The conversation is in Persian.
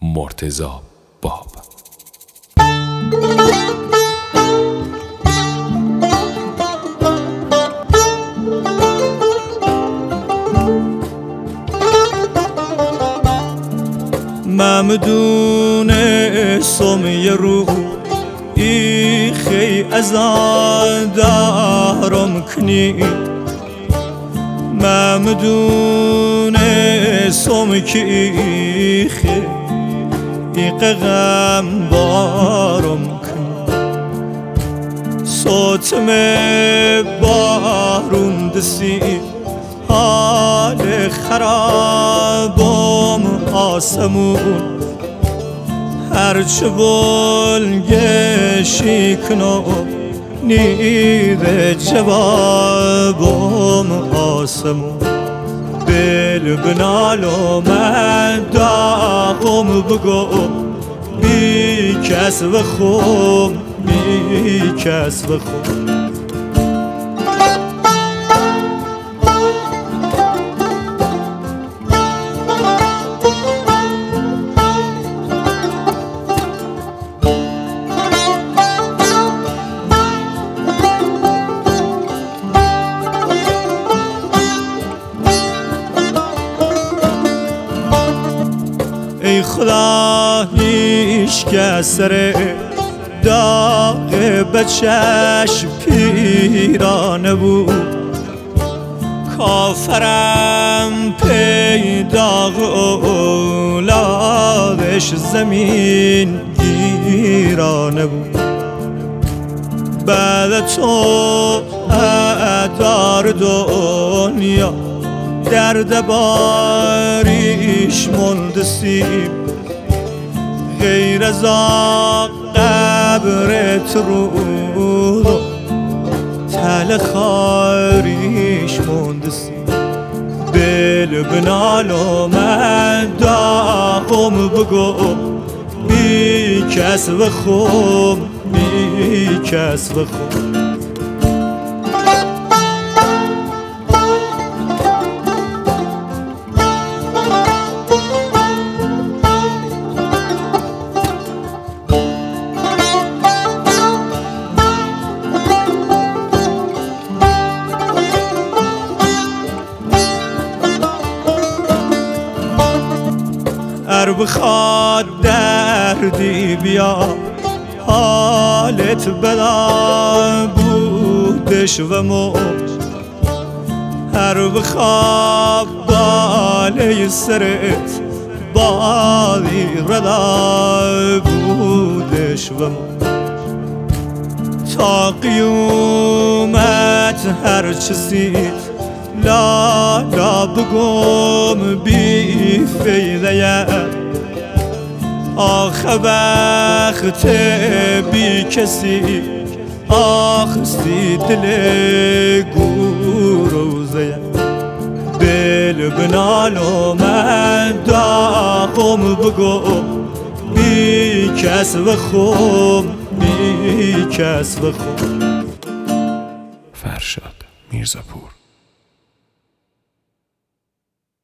مرتضی باب. ممدونستم یه روح ایخی از دارم کنی، ممدونستم که ایخی ایق غم بارم کنی، صوتم بارون دسی حال خرابم آسمون، هرچه بلگشی کنم نیده جوابم آسمون، بل بنالو من داغم بگم بی کس و خوم، بی کس و خوم. ای خدا هیچ کس سر داغ بچش پیرانه بود، کافرم پی داغ اولادش زمین گیرانه بود، بعد تو ادار دنیا درد باریش مندسیم، غیر از قبرت رو تل خاریش مندسیم، بل بنالو من داغم بگم بی کس و خوم، بی کس و خوم. ار بخواد دردی بیا حالت بلا بودش و موج، هر بخواب باله سرت بادی ردا بودش و موج، تا قیومت هر چیزید لا لا بگم بی فیده، آخ وقت بی کسی آخستی دل گوروزه، بل بنالو من داغم بگم بی کس و خوم، بی کس و خوم. فرشاد میرزاپور.